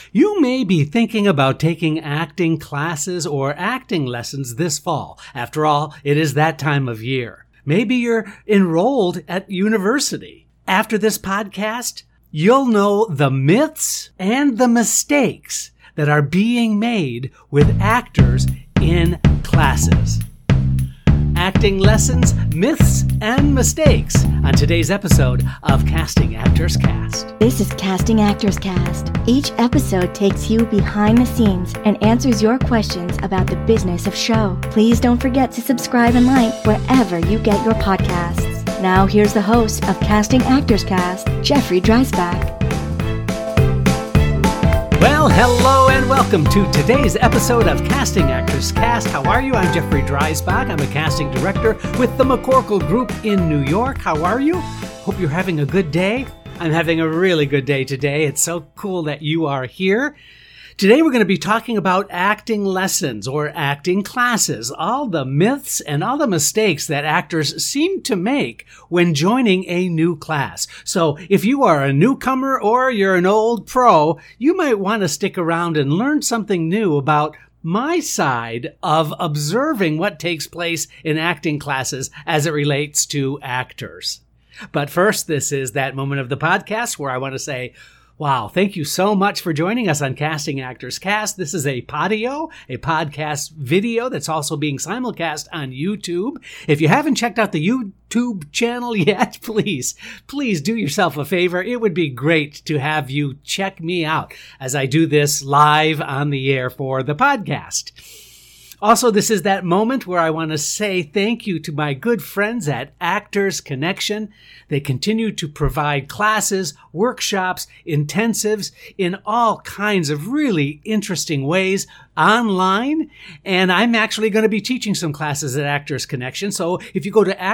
You may be thinking about taking acting classes or acting lessons this fall. After all, it is that time of year. Maybe you're enrolled at university. After this podcast, you'll know the myths and the mistakes that are being made with actors in classes. Acting lessons, myths, and mistakes on today's episode of Casting Actors Cast. This is Casting Actors Cast. Each episode takes you behind the scenes and answers your questions about the business of show. Please don't forget to subscribe and like wherever you get your podcasts. Now here's the host of Casting Actors Cast, Jeffrey Dreisbach. Well, hello and welcome to today's episode of Casting Actors Cast. How are you? I'm Jeffrey Dreisbach. I'm a casting director with the McCorkle Group in New York. How are you? Hope you're having a good day. I'm having a really good day today. It's so cool that you are here. Today we're going to be talking about acting lessons or acting classes, all the myths and all the mistakes that actors seem to make when joining a new class. So if you are a newcomer or you're an old pro, you might want to stick around and learn something new about my side of observing what takes place in acting classes as it relates to actors. But first, this is that moment of the podcast where I want to say, wow, thank you so much for joining us on Casting Actors Cast. This is a Podio, a podcast video that's also being simulcast on YouTube. If you haven't checked out the YouTube channel yet, please do yourself a favor. It would be great to have you check me out as I do this live on the air for the podcast. Also, this is that moment where I want to say thank you to my good friends at Actors Connection. They continue to provide classes, workshops, intensives in all kinds of really interesting ways online. And I'm actually going to be teaching some classes at Actors Connection. So if you go to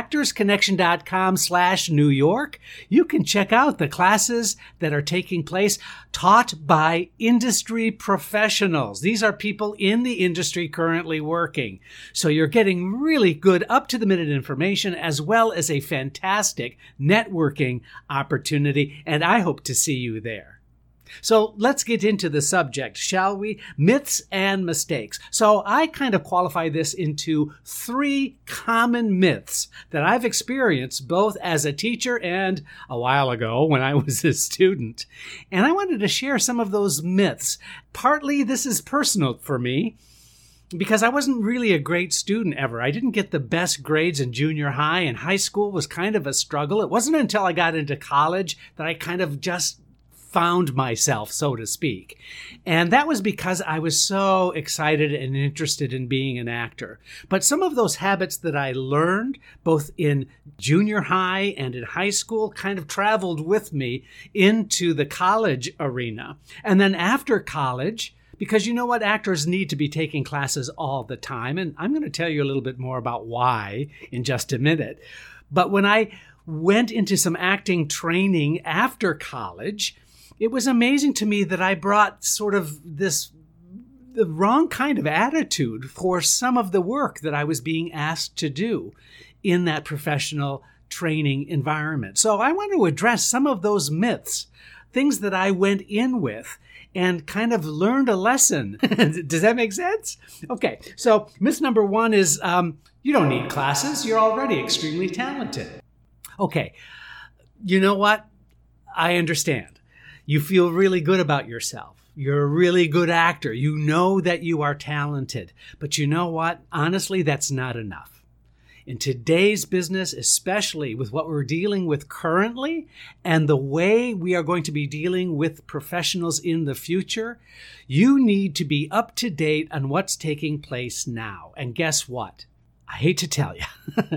actorsconnection.com/New York, you can check out the classes that are taking place taught by industry professionals. These are people in the industry currently working. So you're getting really good up-to-the-minute information as well as a fantastic networking opportunity, and I hope to see you there. So let's get into the subject, shall we? Myths and mistakes. So I kind of qualify this into 3 common myths that I've experienced both as a teacher and a while ago when I was a student. And I wanted to share some of those myths. Partly this is personal for me, because I wasn't really a great student ever. I didn't get the best grades in junior high, and high school was kind of a struggle. It wasn't until I got into college that I kind of just found myself, so to speak. And that was because I was so excited and interested in being an actor. But some of those habits that I learned, both in junior high and in high school, kind of traveled with me into the college arena. And then after college, because you know what, actors need to be taking classes all the time. And I'm going to tell you a little bit more about why in just a minute. But when I went into some acting training after college, it was amazing to me that I brought sort of the wrong kind of attitude for some of the work that I was being asked to do in that professional training environment. So I want to address some of those myths, things that I went in with and kind of learned a lesson. Does that make sense? Okay, so myth number 1 is you don't need classes. You're already extremely talented. Okay, you know what? I understand. You feel really good about yourself. You're a really good actor. You know that you are talented. But you know what? Honestly, that's not enough. In today's business, especially with what we're dealing with currently and the way we are going to be dealing with professionals in the future, you need to be up to date on what's taking place now. And guess what? I hate to tell you,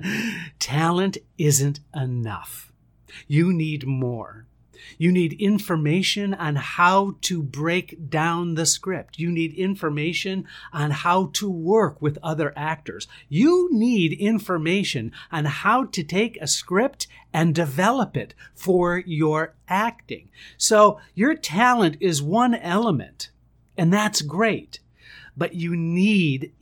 talent isn't enough. You need more. You need information on how to break down the script. You need information on how to work with other actors. You need information on how to take a script and develop it for your acting. So your talent is one element, and that's great. But you need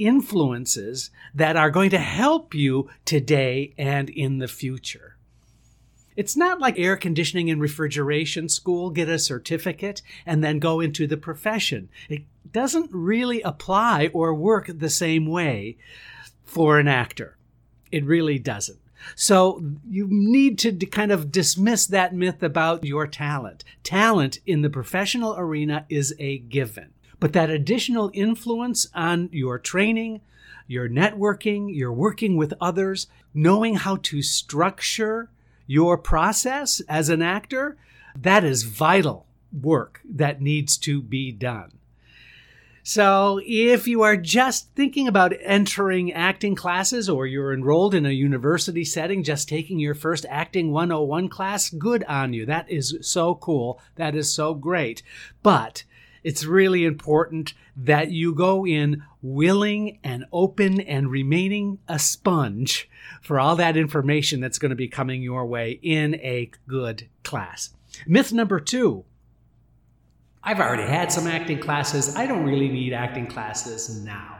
influences that are going to help you today and in the future. It's not like air conditioning and refrigeration school, get a certificate, and then go into the profession. It doesn't really apply or work the same way for an actor. It really doesn't. So you need to kind of dismiss that myth about your talent. Talent in the professional arena is a given. But that additional influence on your training, your networking, your working with others, knowing how to structure your process as an actor, that is vital work that needs to be done. So if you are just thinking about entering acting classes, or you're enrolled in a university setting, just taking your first Acting 101 class, good on you. That is so cool. That is so great. But it's really important that you go in willing and open and remaining a sponge for all that information that's going to be coming your way in a good class. Myth number 2. I've already had some acting classes. I don't really need acting classes now.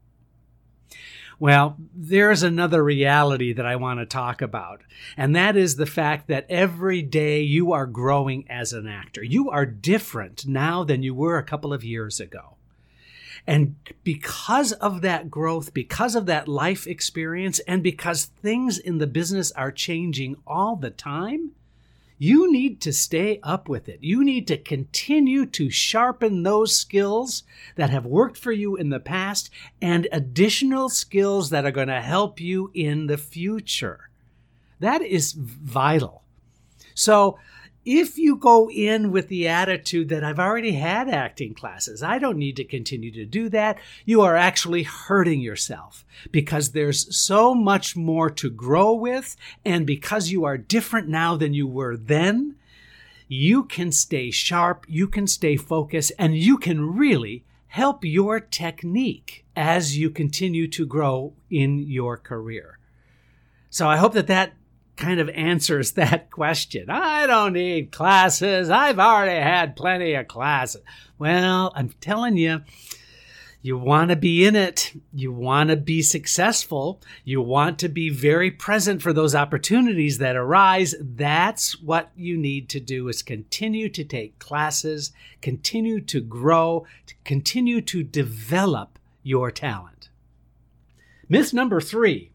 Well, there's another reality that I want to talk about, and that is the fact that every day you are growing as an actor. You are different now than you were a couple of years ago. And because of that growth, because of that life experience, and because things in the business are changing all the time, you need to stay up with it. You need to continue to sharpen those skills that have worked for you in the past and additional skills that are going to help you in the future. That is vital. So if you go in with the attitude that I've already had acting classes, I don't need to continue to do that, you are actually hurting yourself because there's so much more to grow with, and because you are different now than you were then, you can stay sharp, you can stay focused, and you can really help your technique as you continue to grow in your career. So I hope that kind of answers that question. I don't need classes. I've already had plenty of classes. Well, I'm telling you, you want to be in it. You want to be successful. You want to be very present for those opportunities that arise. That's what you need to do, is continue to take classes, continue to grow, continue to develop your talent. Myth number 3.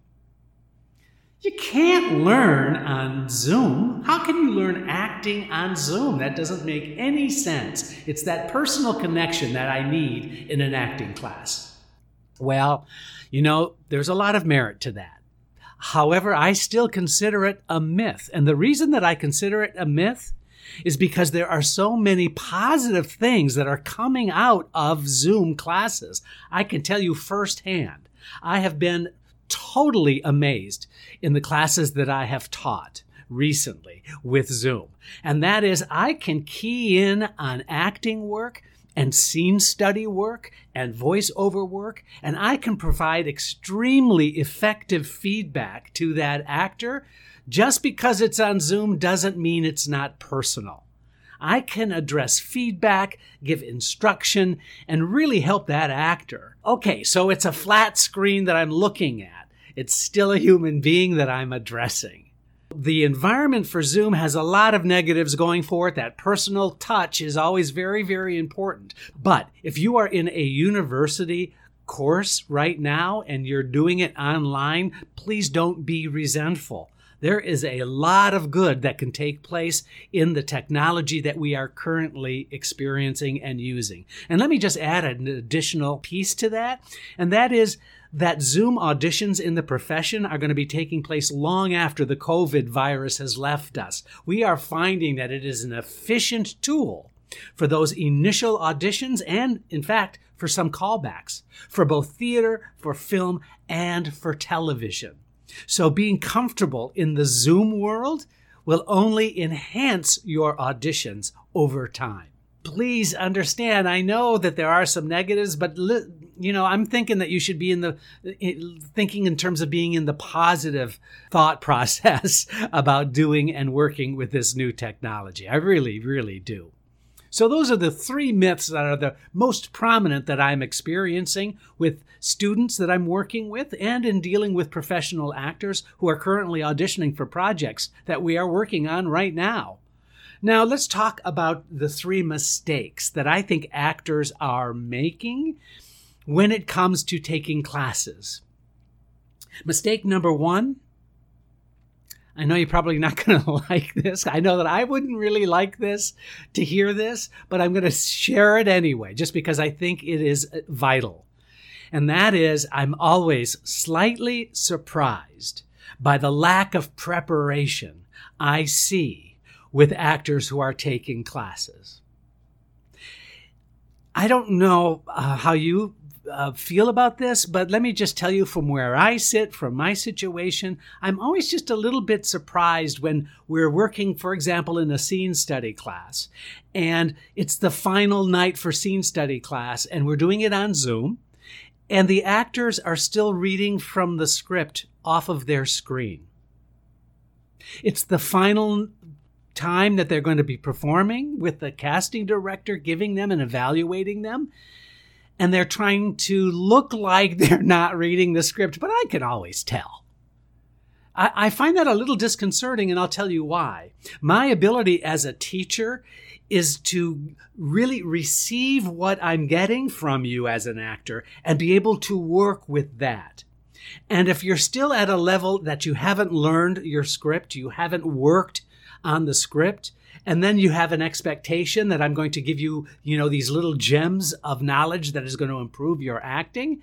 You can't learn on Zoom. How can you learn acting on Zoom? That doesn't make any sense. It's that personal connection that I need in an acting class. Well, there's a lot of merit to that. However, I still consider it a myth. And the reason that I consider it a myth is because there are so many positive things that are coming out of Zoom classes. I can tell you firsthand. I have been totally amazed in the classes that I have taught recently with Zoom. And that is, I can key in on acting work and scene study work and voiceover work, and I can provide extremely effective feedback to that actor. Just because it's on Zoom doesn't mean it's not personal. I can address feedback, give instruction, and really help that actor. Okay, so it's a flat screen that I'm looking at. It's still a human being that I'm addressing. The environment for Zoom has a lot of negatives going for it. That personal touch is always very, very important. But if you are in a university course right now and you're doing it online, please don't be resentful. There is a lot of good that can take place in the technology that we are currently experiencing and using. And let me just add an additional piece to that, and that is that Zoom auditions in the profession are going to be taking place long after the COVID virus has left us. We are finding that it is an efficient tool for those initial auditions and, in fact, for some callbacks, for both theater, for film, and for television. So being comfortable in the Zoom world will only enhance your auditions over time. Please understand, I know that there are some negatives, but I'm thinking that you should be thinking in terms of being in the positive thought process about doing and working with this new technology. I really, really do. So those are the three myths that are the most prominent that I'm experiencing with students that I'm working with and in dealing with professional actors who are currently auditioning for projects that we are working on right now. Now, let's talk about the three mistakes that I think actors are making when it comes to taking classes. Mistake number one, I know you're probably not going to like this. I know that I wouldn't really like this to hear this, but I'm going to share it anyway, just because I think it is vital. And that is, I'm always slightly surprised by the lack of preparation I see with actors who are taking classes. I don't know how you feel about this, but let me just tell you from where I sit, from my situation, I'm always just a little bit surprised when we're working, for example, in a scene study class, and it's the final night for scene study class, and we're doing it on Zoom, and the actors are still reading from the script off of their screen. It's the final time that they're going to be performing with the casting director giving them and evaluating them. And they're trying to look like they're not reading the script, but I can always tell. I find that a little disconcerting, and I'll tell you why. My ability as a teacher is to really receive what I'm getting from you as an actor and be able to work with that. And if you're still at a level that you haven't learned your script, you haven't worked on the script, and then you have an expectation that I'm going to give you, these little gems of knowledge that is going to improve your acting,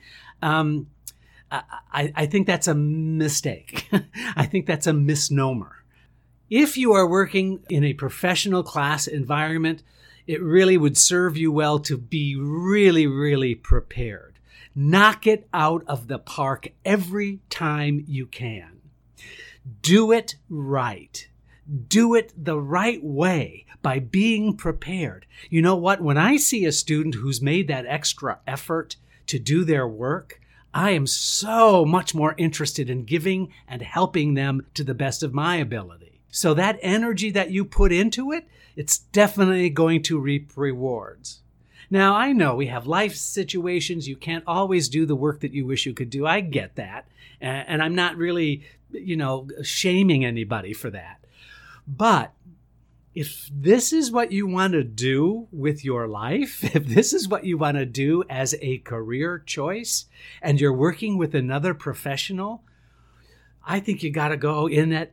I think that's a mistake. I think that's a misnomer. If you are working in a professional class environment, it really would serve you well to be really, really prepared. Knock it out of the park every time you can. Do it right. Do it the right way by being prepared. You know what? When I see a student who's made that extra effort to do their work, I am so much more interested in giving and helping them to the best of my ability. So that energy that you put into it, it's definitely going to reap rewards. Now, I know we have life situations. You can't always do the work that you wish you could do. I get that. And I'm not really, shaming anybody for that. But if this is what you want to do with your life, if this is what you want to do as a career choice, and you're working with another professional, I think you got to go in at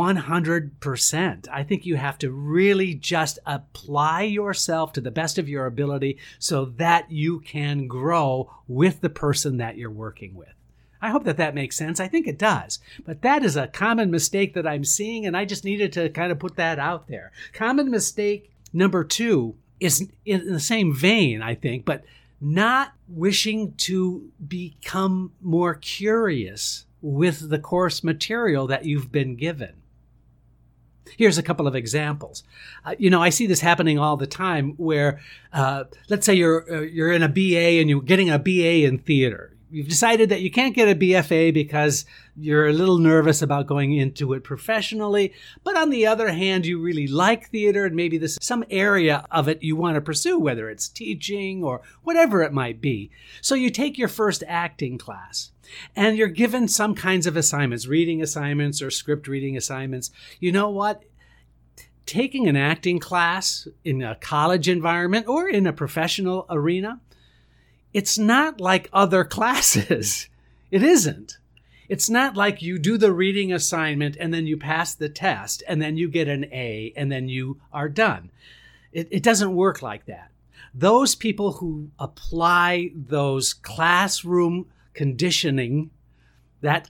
100%. I think you have to really just apply yourself to the best of your ability so that you can grow with the person that you're working with. I hope that makes sense. I think it does. But that is a common mistake that I'm seeing, and I just needed to kind of put that out there. Common mistake number two is in the same vein, I think, but not wishing to become more curious with the course material that you've been given. Here's a couple of examples. I see this happening all the time where, let's say you're in a BA and you're getting a BA in theater. You've decided that you can't get a BFA because you're a little nervous about going into it professionally. But on the other hand, you really like theater and maybe this is some area of it you want to pursue, whether it's teaching or whatever it might be. So you take your first acting class and you're given some kinds of assignments, reading assignments or script reading assignments. You know what? Taking an acting class in a college environment or in a professional arena, it's not like other classes. It isn't. It's not like you do the reading assignment and then you pass the test and then you get an A and then you are done. It doesn't work like that. Those people who apply those classroom conditioning, that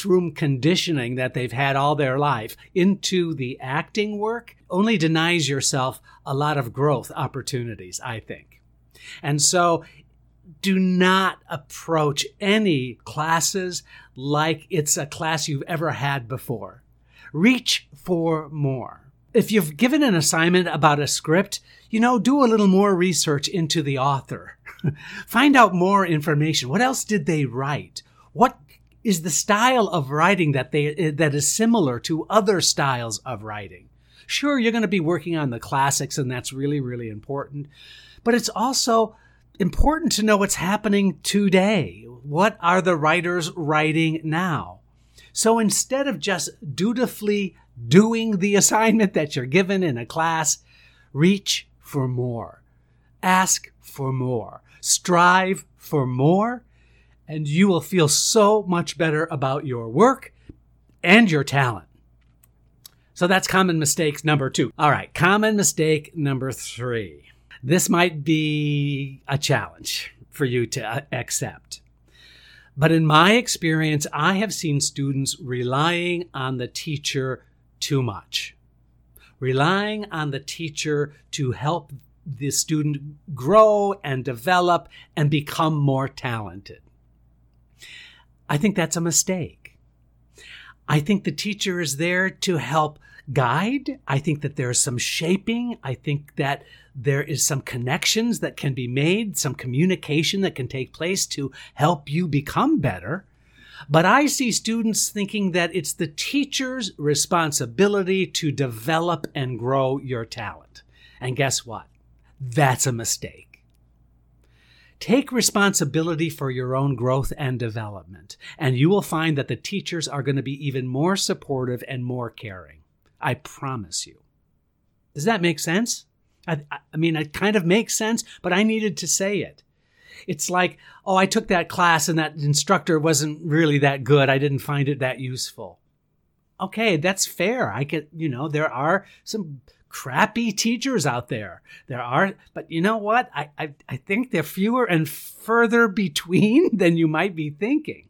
they've had all their life into the acting work only denies yourself a lot of growth opportunities, I think. And so do not approach any classes like it's a class you've ever had before. Reach for more. If you've given an assignment about a script, do a little more research into the author. Find out more information. What else did they write? What is the style of writing that is similar to other styles of writing? Sure, you're going to be working on the classics, and that's really, really important. But it's also important to know what's happening today. What are the writers writing now? So instead of just dutifully doing the assignment that you're given in a class, reach for more. Ask for more. Strive for more, and you will feel so much better about your work and your talent. So that's common mistake number 2. All right, common mistake number 3. This might be a challenge for you to accept. But in my experience, I have seen students relying on the teacher too much. Relying on the teacher to help the student grow and develop and become more talented. I think that's a mistake. I think the teacher is there to help guide. I think that there's some shaping. I think that there is some connections that can be made, some communication that can take place to help you become better. But I see students thinking that it's the teacher's responsibility to develop and grow your talent. And guess what? That's a mistake. Take responsibility for your own growth and development, and you will find that the teachers are going to be even more supportive and more caring. I promise you. Does that make sense? I mean, it kind of makes sense, but I needed to say it. It's like, oh, I took that class and that instructor wasn't really that good. I didn't find it that useful. Okay, that's fair. There are some crappy teachers out there. But you know what? I think they're fewer and further between than you might be thinking.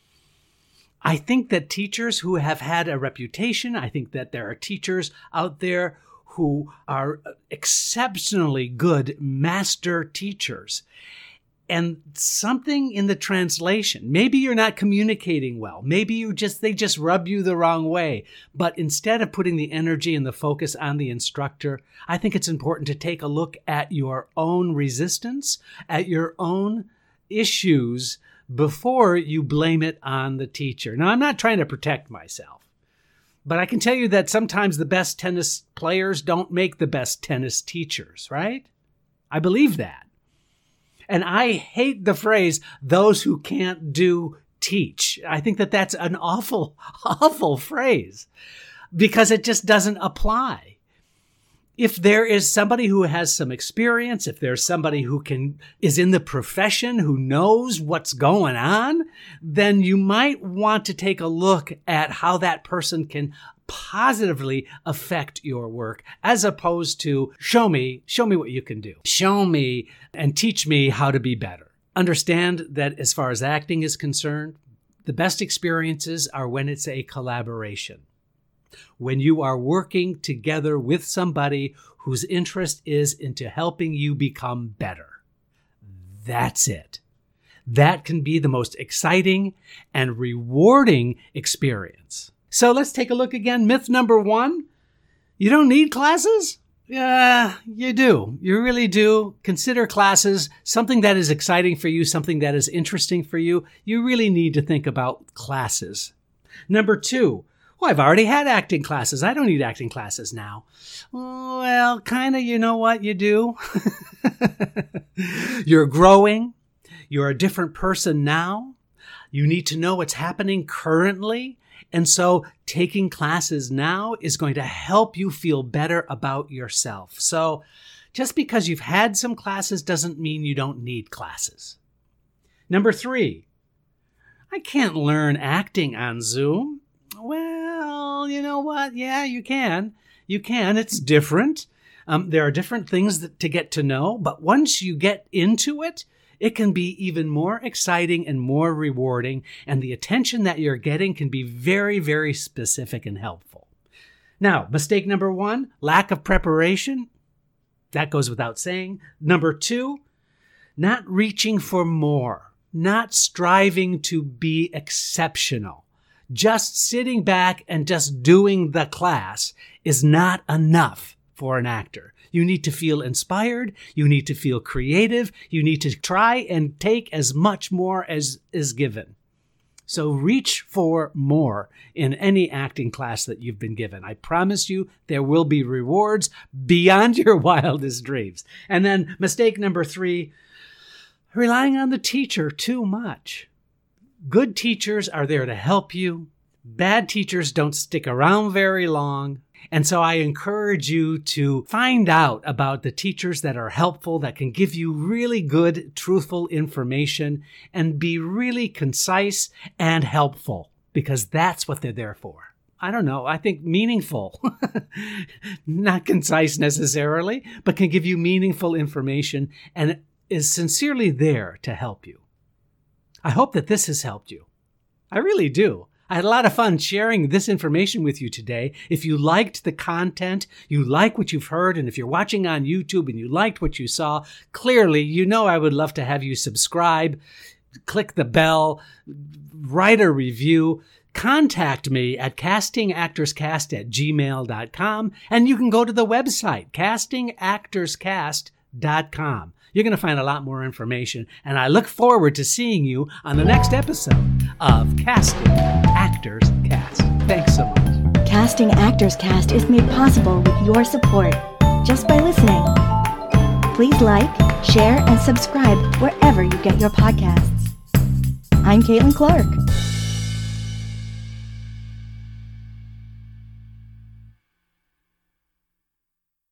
I think that teachers who have had a reputation, I think that there are teachers out there who are exceptionally good master teachers. And something in the translation, maybe you're not communicating well. Maybe they just rub you the wrong way. But instead of putting the energy and the focus on the instructor, I think it's important to take a look at your own resistance, at your own issues before you blame it on the teacher. Now, I'm not trying to protect myself, but I can tell you that sometimes the best tennis players don't make the best tennis teachers, right? I believe that. And I hate the phrase, those who can't do, teach. I think that that's an awful, awful phrase because it just doesn't apply. If there is somebody who has some experience, if there's somebody who is in the profession, who knows what's going on, then you might want to take a look at how that person can positively affect your work, as opposed to show me what you can do. Show me and teach me how to be better. Understand that as far as acting is concerned, the best experiences are when it's a collaboration. When you are working together with somebody whose interest is into helping you become better. That's it. That can be the most exciting and rewarding experience. So let's take a look again. Myth number 1, you don't need classes? Yeah, you do. You really do. Consider classes something that is exciting for you, something that is interesting for you. You really need to think about classes. Number 2, well, I've already had acting classes. I don't need acting classes now. Well, kind of, you know what you do? You're growing. You're a different person now. You need to know what's happening currently. And so taking classes now is going to help you feel better about yourself. So just because you've had some classes doesn't mean you don't need classes. Number 3, I can't learn acting on Zoom. Well, you know what? Yeah, you can. You can. It's different. There are different things to get to know, but once you get into it, it can be even more exciting and more rewarding, and the attention that you're getting can be very, very specific and helpful. Now, mistake number 1, lack of preparation. That goes without saying. Number 2, not reaching for more, not striving to be exceptional. Just sitting back and just doing the class is not enough for an actor. You need to feel inspired. You need to feel creative. You need to try and take as much more as is given. So reach for more in any acting class that you've been given. I promise you there will be rewards beyond your wildest dreams. And then mistake number 3, relying on the teacher too much. Good teachers are there to help you. Bad teachers don't stick around very long. And so I encourage you to find out about the teachers that are helpful, that can give you really good, truthful information and be really concise and helpful, because that's what they're there for. I don't know, I think meaningful, not concise necessarily, but can give you meaningful information and is sincerely there to help you. I hope that this has helped you. I really do. I had a lot of fun sharing this information with you today. If you liked the content, you like what you've heard, and if you're watching on YouTube and you liked what you saw, clearly you know I would love to have you subscribe, click the bell, write a review, contact me at castingactorscast@gmail.com, and you can go to the website, castingactorscast.com. You're going to find a lot more information, and I look forward to seeing you on the next episode of Casting Actors Cast. Thanks so much. Casting Actors Cast is made possible with your support, just by listening. Please like, share, and subscribe wherever you get your podcasts. I'm Caitlin Clark.